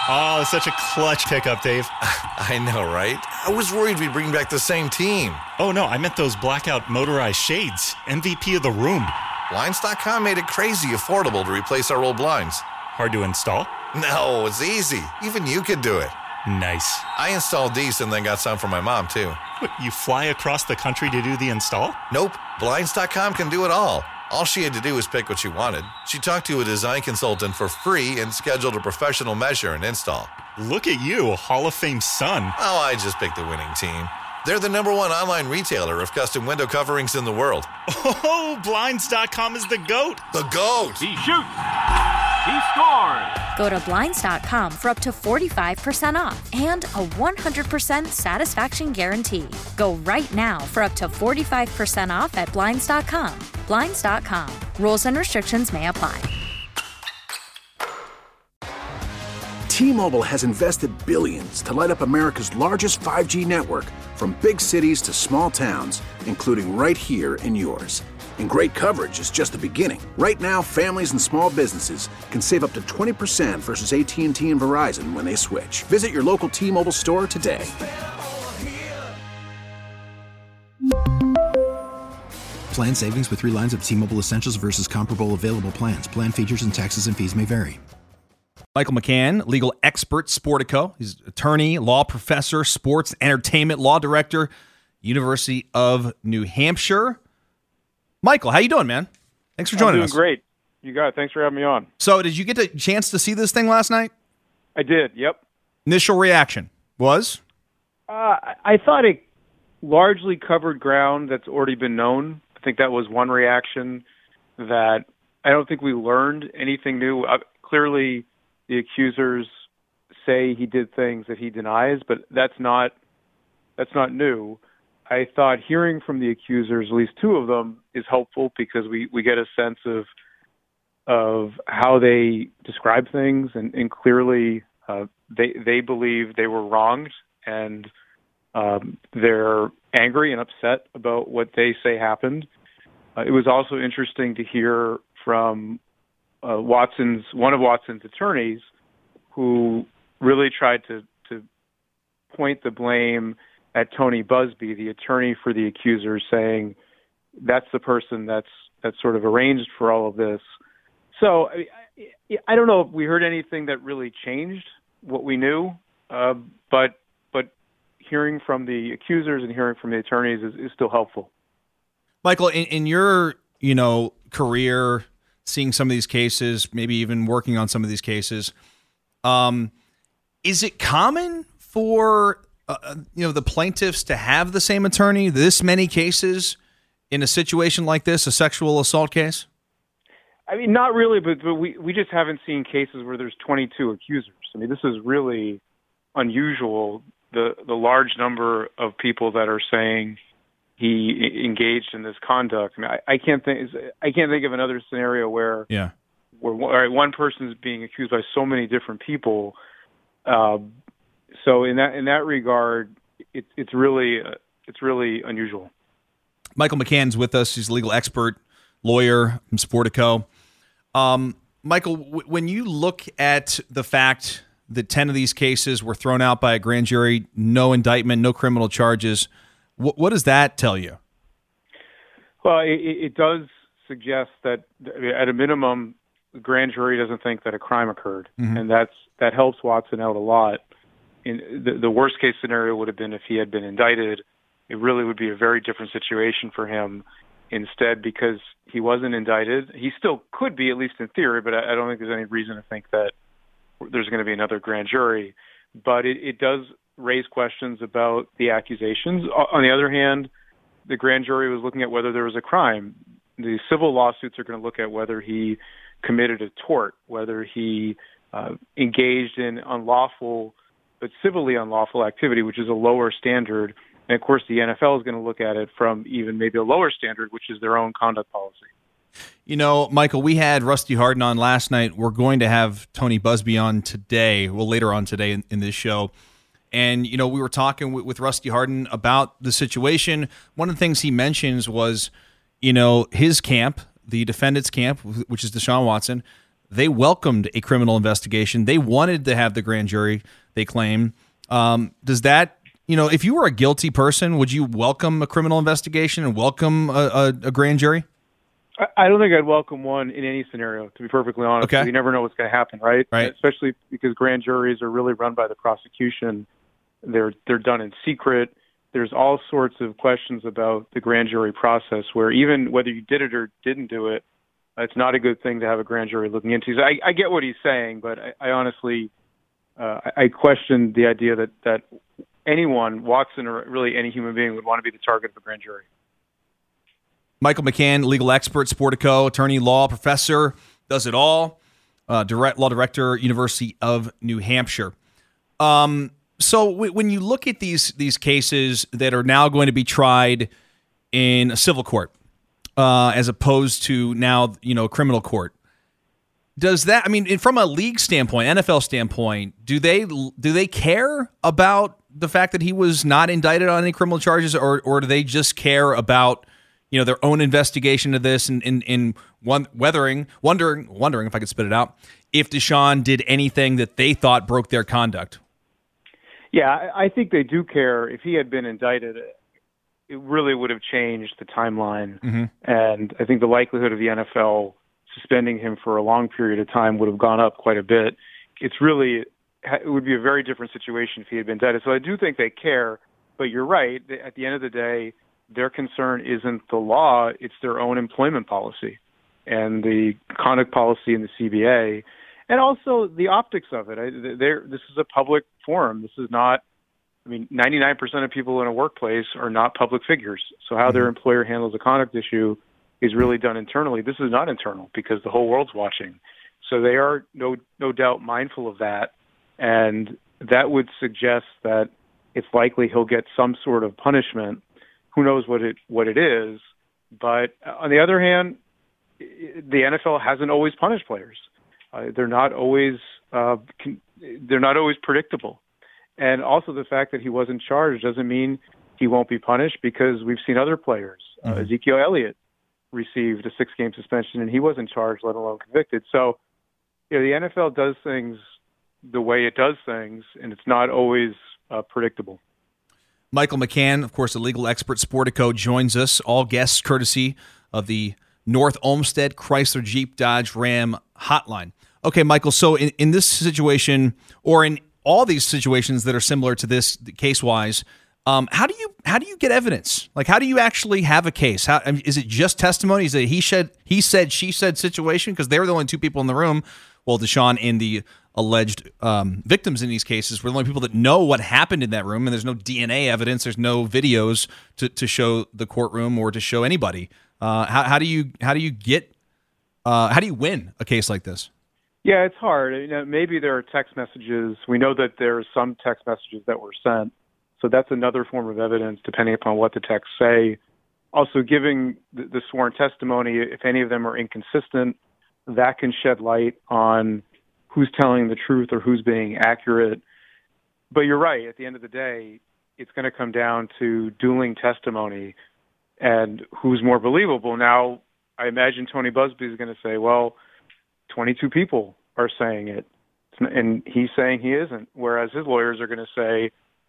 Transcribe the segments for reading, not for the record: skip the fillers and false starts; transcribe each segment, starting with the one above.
Oh, such a clutch pickup, Dave. I know, right? I was worried we'd bring back the same team. Oh, no, I meant those blackout motorized shades. MVP of the room. Blinds.com made it crazy affordable to replace our old blinds. Hard to install? No, it's easy. Even you could do it. Nice. I installed these and then got some for my mom, too. What, you fly across the country to do the install? Nope. Blinds.com can do it all. All she had to do was pick what she wanted. She talked to a design consultant for free and scheduled a professional measure and install. Look at you, Hall of Fame son. Oh, I just picked the winning team. They're the #1 online retailer of custom window coverings in the world. Oh, Blinds.com is the GOAT. The GOAT! He shoots. He scores. Go to Blinds.com for up to 45% off and a 100% satisfaction guarantee. Go right now for up to 45% off at Blinds.com. Blinds.com. Rules and restrictions may apply. T-Mobile has invested billions to light up America's largest 5G network, from big cities to small towns, including right here in yours. And great coverage is just the beginning. Right now, families and small businesses can save up to 20% versus AT&T and Verizon when they switch. Visit your local T-Mobile store today. Plan savings with 3 lines of T-Mobile Essentials versus comparable available plans. Plan features and taxes and fees may vary. Michael McCann, legal expert, Sportico. He's attorney, law professor, sports entertainment law director, University of New Hampshire. Michael, how you doing, man? Thanks for joining us. I'm doing great. You got it. Thanks for having me on. So did you get a chance to see this thing last night? I did, yep. Initial reaction was? I thought it largely covered ground that's already been known. I think that was one reaction, that I don't think we learned anything new. Clearly, the accusers say he did things that he denies, but that's not new. I thought hearing from the accusers, at least 2 of them, is helpful because we get a sense of how they describe things, and clearly they believe they were wronged, and they're angry and upset about what they say happened. It was also interesting to hear from one of Watson's attorneys, who really tried to point the blame at Tony Busby, the attorney for the accusers, saying that's the person that's sort of arranged for all of this. So I don't know if we heard anything that really changed what we knew, but hearing from the accusers and hearing from the attorneys is still helpful. Michael, in your career, seeing some of these cases, maybe even working on some of these cases, is it common for the plaintiffs to have the same attorney this many cases in a situation like this, a sexual assault case? I mean, not really, but we just haven't seen cases where there's 22 accusers. I mean, this is really unusual. The large number of people that are saying he engaged in this conduct. I mean, I can't think of another scenario where one person is being accused by so many different people. So in that regard, it's really unusual. Michael McCann's with us. He's a legal expert, lawyer from Sportico. Michael, when you look at the fact that 10 of these cases were thrown out by a grand jury, no indictment, no criminal charges, what does that tell you? Well, it does suggest that at a minimum, the grand jury doesn't think that a crime occurred, and that helps Watson out a lot. In the worst case scenario would have been if he had been indicted. It really would be a very different situation for him. Instead, because he wasn't indicted, he still could be, at least in theory, but I don't think there's any reason to think that there's going to be another grand jury. But it does raise questions about the accusations. On the other hand, the grand jury was looking at whether there was a crime. The civil lawsuits are going to look at whether he committed a tort, whether he engaged in unlawful but civilly unlawful activity, which is a lower standard. And, of course, the NFL is going to look at it from even maybe a lower standard, which is their own conduct policy. You know, Michael, we had Rusty Hardin on last night. We're going to have Tony Busby on today, later on today in this show. And, we were talking with Rusty Hardin about the situation. One of the things he mentions was, his camp, the defendant's camp, which is Deshaun Watson, They welcomed a criminal investigation. They wanted to have the grand jury, they claim. Does that, if you were a guilty person, would you welcome a criminal investigation and welcome a grand jury? I don't think I'd welcome one in any scenario, to be perfectly honest. Okay. You never know what's going to happen, right? Especially because grand juries are really run by the prosecution. They're done in secret. There's all sorts of questions about the grand jury process where even whether you did it or didn't do it, it's not a good thing to have a grand jury looking into. So I get what he's saying, but I honestly, I question the idea that anyone, Watson or really any human being, would want to be the target of a grand jury. Michael McCann, legal expert, Sportico, attorney, law professor, does it all. Law director, University of New Hampshire. So when you look at these cases that are now going to be tried in a civil court, as opposed to now, criminal court, does that? I mean, from a league standpoint, NFL standpoint, do they care about the fact that he was not indicted on any criminal charges, or do they just care about their own investigation of this and wondering if I could spit it out, if Deshaun did anything that they thought broke their conduct? Yeah, I think they do care. If he had been indicted, it really would have changed the timeline. Mm-hmm. And I think the likelihood of the NFL suspending him for a long period of time would have gone up quite a bit. It would be a very different situation if he had been indicted. So I do think they care, but you're right. At the end of the day, their concern isn't the law, it's their own employment policy and the conduct policy in the CBA, and also the optics of it. This is a public forum. This is not, 99% of people in a workplace are not public figures. So how their employer handles a conduct issue is really done internally. This is not internal because the whole world's watching. So they are no doubt mindful of that, and that would suggest that it's likely he'll get some sort of punishment. Who knows what it is? But on the other hand, the NFL hasn't always punished players. They're not always predictable. And also the fact that he wasn't charged doesn't mean he won't be punished, because we've seen other players. Ezekiel Elliott received a 6-game suspension and he wasn't charged, let alone convicted. So, the NFL does things the way it does things, and it's not always predictable. Michael McCann, of course, a legal expert, Sportico, joins us. All guests courtesy of the North Olmsted Chrysler Jeep Dodge Ram hotline. Okay, Michael, so in this situation, or in all these situations that are similar to this case-wise, how do you get evidence? Like, how do you actually have a case? Is it just testimony? Is it he said, she said situation? Because they were the only two people in the room. Well, Deshaun and the alleged victims in these cases were the only people that know what happened in that room, and there's no DNA evidence, there's no videos to show the courtroom or to show anybody. How do you win a case like this? Yeah, it's hard. Maybe there are text messages. We know that there are some text messages that were sent, so that's another form of evidence, depending upon what the texts say. Also, giving the sworn testimony, if any of them are inconsistent, that can shed light on who's telling the truth or who's being accurate. But you're right. At the end of the day, it's going to come down to dueling testimony and who's more believable. Now, I imagine Tony Busby is going to say, well, 22 people are saying it, and he's saying he isn't, whereas his lawyers are going to say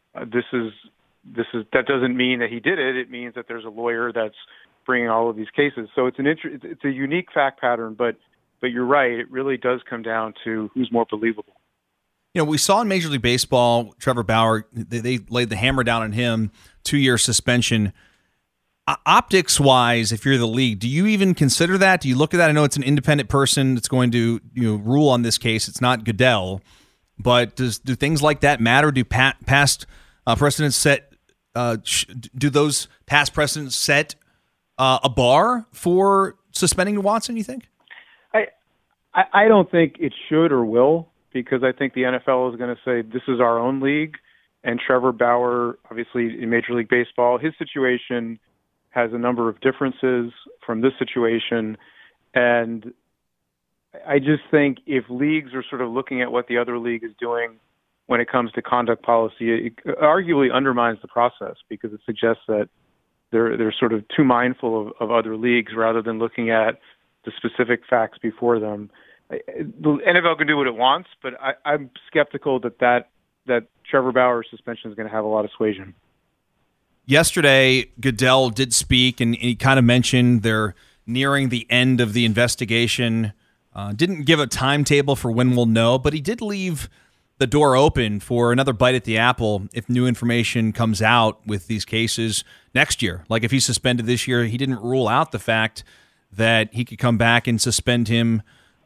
that doesn't mean that he did it. It means that there's a lawyer that's bringing all of these cases. So it's a unique fact pattern, but you're right. It really does come down to who's more believable. We saw in Major League Baseball, Trevor Bauer, they laid the hammer down on him, 2-year suspension. Optics-wise, if you're the league, do you even consider that? Do you look at that? I know it's an independent person that's going to rule on this case. It's not Goodell. But do things like that matter? Do past precedents set? Do those past precedents set a bar for suspending Watson, you think? I don't think it should or will, because I think the NFL is going to say this is our own league. And Trevor Bauer, obviously in Major League Baseball, his situation has a number of differences from this situation. And I just think if leagues are sort of looking at what the other league is doing when it comes to conduct policy, it arguably undermines the process, because it suggests that they're sort of too mindful of other leagues rather than looking at the specific facts before them. the NFL can do what it wants, but I'm skeptical that Trevor Bauer's suspension is going to have a lot of suasion. Yesterday, Goodell did speak, and he kind of mentioned they're nearing the end of the investigation. Didn't give a timetable for when we'll know, but he did leave the door open for another bite at the apple if new information comes out with these cases next year. Like if he's suspended this year, he didn't rule out the fact that he could come back and suspend him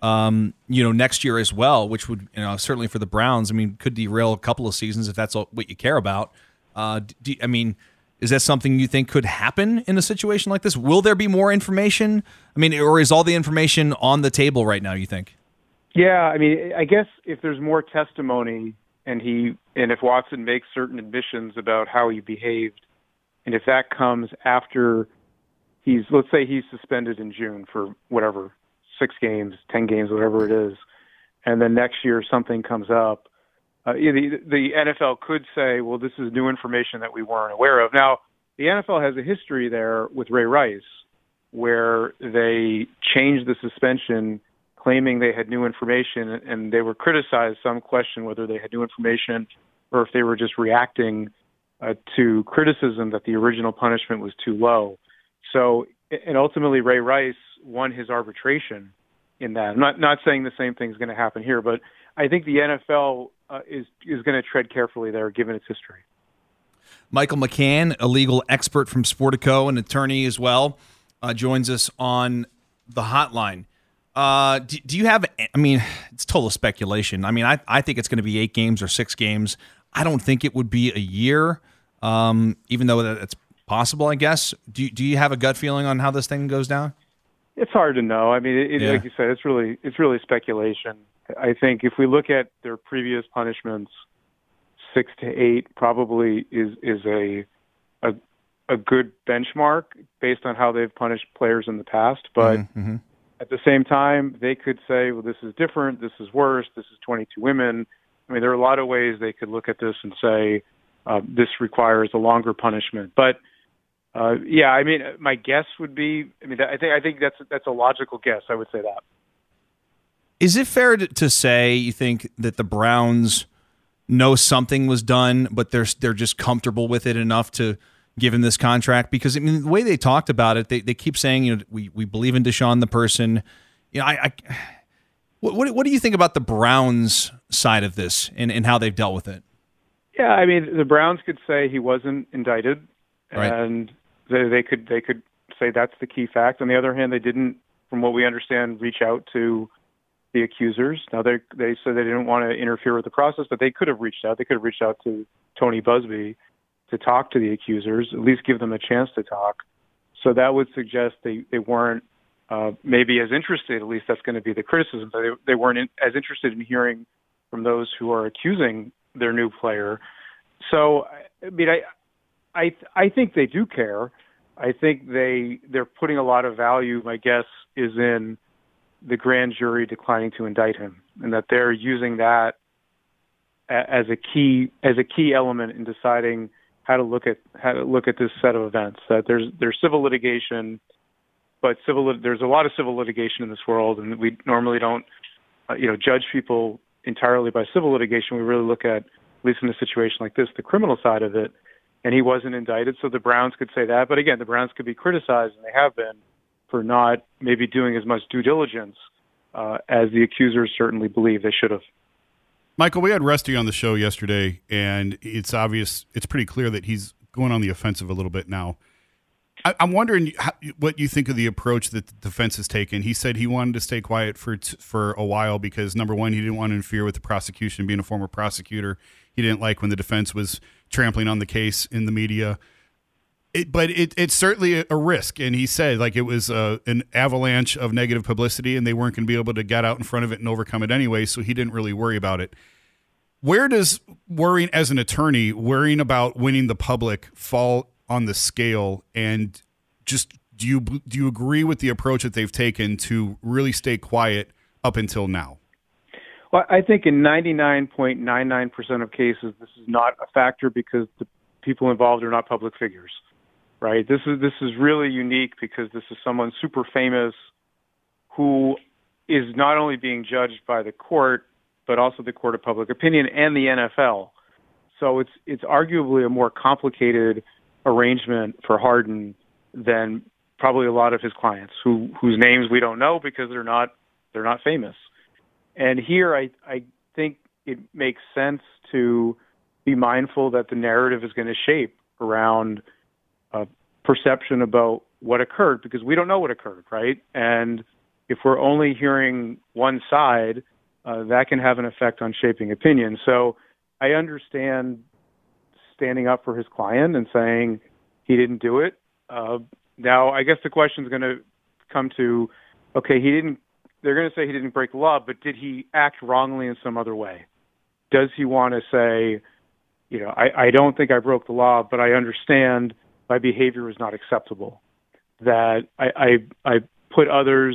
next year as well, which would, certainly for the Browns, could derail a couple of seasons if that's what you care about. Is that something you think could happen in a situation like this? Will there be more information? Or is all the information on the table right now, you think? Yeah, I guess if there's more testimony and if Watson makes certain admissions about how he behaved, and if that comes after let's say he's suspended in June for whatever, 6 games, 10 games, whatever it is, and then next year something comes up, the NFL could say, well, this is new information that we weren't aware of. Now, the NFL has a history there with Ray Rice where they changed the suspension claiming they had new information, and they were criticized. Some question whether they had new information or if they were just reacting to criticism that the original punishment was too low. So, and ultimately Ray Rice won his arbitration in that. I'm not saying the same thing is going to happen here, but I think the NFL is going to tread carefully there, given its history. Michael McCann, a legal expert from Sportico, an attorney as well, joins us on the hotline. Do you have? It's total speculation. I think it's going to be 8 games or 6 games. I don't think it would be a year, even though that's possible. I guess. Do you have a gut feeling on how this thing goes down? It's hard to know. Like you said, it's really speculation. I think if we look at their previous punishments, 6 to 8 probably is a good benchmark based on how they've punished players in the past. But at the same time, they could say, well, this is different, this is worse, this is 22 women. There are a lot of ways they could look at this and say this requires a longer punishment. But my guess would be, I think that's a logical guess. I would say that. Is it fair to say you think that the Browns know something was done, but they're just comfortable with it enough to give him this contract? Because the way they talked about it, they keep saying, we believe in Deshaun the person. What do you think about the Browns side of this and how they've dealt with it? Yeah, the Browns could say he wasn't indicted, right, and they could say that's the key fact. On the other hand, they didn't, from what we understand, reach out to the accusers. Now they said they didn't want to interfere with the process, but they could have reached out. They could have reached out to Tony Busby to talk to the accusers, at least give them a chance to talk. So that would suggest they weren't maybe as interested, at least that's going to be the criticism, but they weren't as interested in hearing from those who are accusing their new player. So, I think they do care. I think they're putting a lot of value, my guess, is in the grand jury declining to indict him, and that they're using that as a key element in deciding how to look at this set of events. That there's civil litigation, but there's a lot of civil litigation in this world, and we normally don't judge people entirely by civil litigation. We really look at least in a situation like this, the criminal side of it. And he wasn't indicted, so the Browns could say that. But again, the Browns could be criticized, and they have been, for not maybe doing as much due diligence as the accusers certainly believe they should have. Michael, we had Rusty on the show yesterday, and it's pretty clear that he's going on the offensive a little bit now. I'm wondering what you think of the approach that the defense has taken. He said he wanted to stay quiet for a while because, number one, he didn't want to interfere with the prosecution. Being a former prosecutor, he didn't like when the defense was trampling on the case in the media. But it's certainly a risk, and he said it was an avalanche of negative publicity, and they weren't going to be able to get out in front of it and overcome it anyway, so he didn't really worry about it. Where does worrying as an attorney, worrying about winning the public, fall on the scale? And just do you agree with the approach that they've taken to really stay quiet up until now? Well, I think in 99.99% of cases, this is not a factor because the people involved are not public figures, right? This is really unique because this is someone super famous who is not only being judged by the court, but also the court of public opinion and the NFL. So it's arguably a more complicated arrangement for Harden than probably a lot of his clients whose names we don't know because they're not famous. And here I think it makes sense to be mindful that the narrative is going to shape around perception about what occurred, because we don't know what occurred, right? And if we're only hearing one side, that can have an effect on shaping opinion. So I understand standing up for his client and saying he didn't do it. Now, I guess the question is going to come to, okay, they're going to say he didn't break the law, but did he act wrongly in some other way? Does he want to say, I don't think I broke the law, but I understand my behavior was not acceptable, that I put others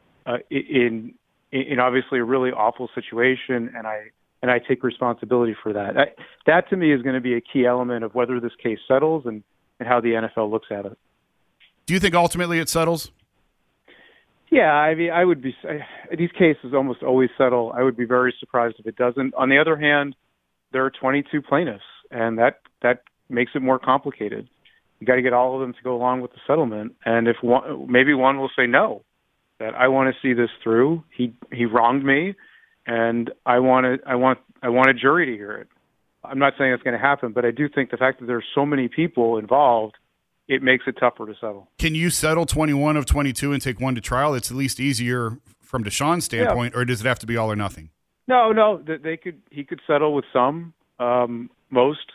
in obviously a really awful situation, and I take responsibility for that. That to me is going to be a key element of whether this case settles and how the NFL looks at it. Do you think ultimately it settles? Yeah, I mean, these cases almost always settle. I would be very surprised if it doesn't. On the other hand, there are 22 plaintiffs, and that makes it more complicated. You got to get all of them to go along with the settlement, and if maybe one will say no, that I want to see this through. He wronged me, and I want a jury to hear it. I'm not saying it's going to happen, but I do think the fact that there's so many people involved, it makes it tougher to settle. Can you settle 21 of 22 and take one to trial? It's at least easier from Deshaun's standpoint, or does it have to be all or nothing? No. He could settle with some, most,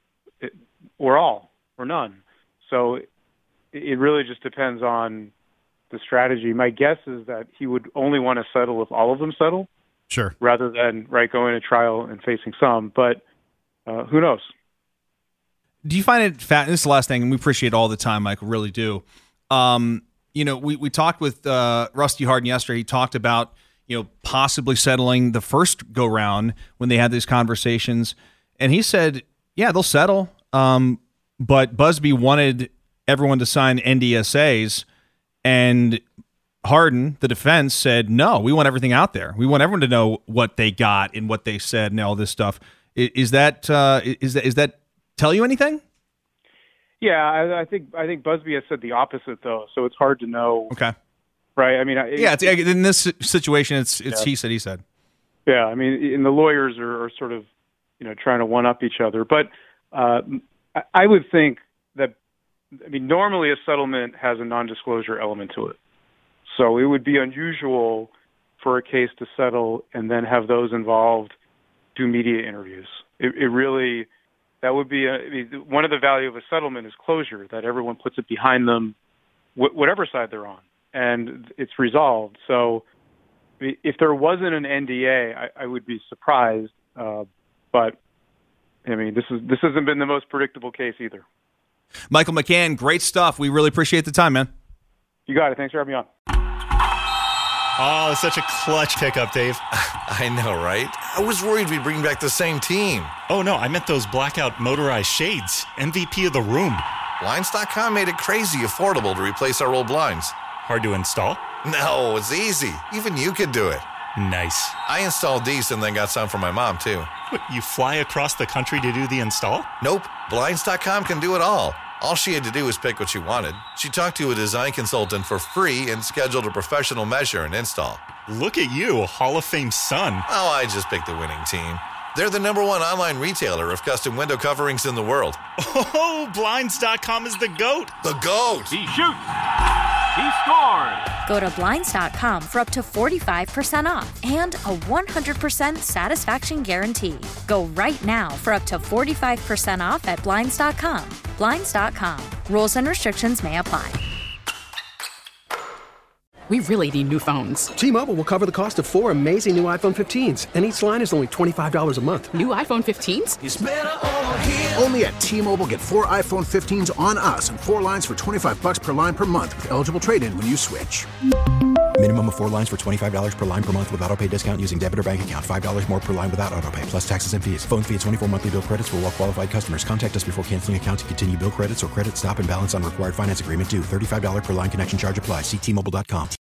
or all, or none. So it really just depends on the strategy. My guess is that he would only want to settle if all of them settle. Sure. Rather than going to trial and facing some, but who knows? Do you find it this is the last thing, and we appreciate all the time, Michael, really do. We talked with Rusty Harden yesterday. He talked about, possibly settling the first go-round when they had these conversations. And he said, yeah, they'll settle. But Busby wanted everyone to sign NDSAs, and Harden, the defense, said, no, we want everything out there. We want everyone to know what they got and what they said and all this stuff. Is that tell you anything? Yeah, I think Busby has said the opposite, though, so it's hard to know. Okay. Right? I mean, in this situation, it's he said, he said. Yeah, I mean, and the lawyers are sort of, trying to one-up each other. But I would think that, normally a settlement has a non-disclosure element to it. So it would be unusual for a case to settle and then have those involved do media interviews. It really, that would be one of the value of a settlement is closure, that everyone puts it behind them, whatever side they're on, and it's resolved. So if there wasn't an NDA, I would be surprised. But this hasn't been the most predictable case either. Michael McCann, great stuff. We really appreciate the time, man. You got it. Thanks for having me on. Oh, such a clutch pickup, Dave. I know, right? I was worried we'd bring back the same team. Oh, no, I meant those blackout motorized shades. MVP of the room. Blinds.com made it crazy affordable to replace our old blinds. Hard to install? No, it's easy. Even you could do it. Nice. I installed these and then got some for my mom, too. What, you fly across the country to do the install? Nope. Blinds.com can do it all. All she had to do was pick what she wanted. She talked to a design consultant for free and scheduled a professional measure and install. Look at you, Hall of Fame son. Oh, I just picked the winning team. They're the #1 online retailer of custom window coverings in the world. Oh, Blinds.com is the GOAT. The GOAT. He shoots. He scores. Go to Blinds.com for up to 45% off and a 100% satisfaction guarantee. Go right now for up to 45% off at Blinds.com. Blinds.com. Rules and restrictions may apply. We really need new phones. T-Mobile will cover the cost of 4 amazing new iPhone 15s, and each line is only $25 a month. New iPhone 15s? It's better over here. Only at T-Mobile, get 4 iPhone 15s on us and 4 lines for $25 per line per month with eligible trade-in when you switch. Minimum of 4 lines for $25 per line per month with autopay discount using debit or bank account. $5 more per line without autopay, plus taxes and fees. Phone fee at 24 monthly bill credits for well-qualified customers. Contact us before canceling account to continue bill credits or credit stop and balance on required finance agreement due. $35 per line connection charge applies. See T-Mobile.com.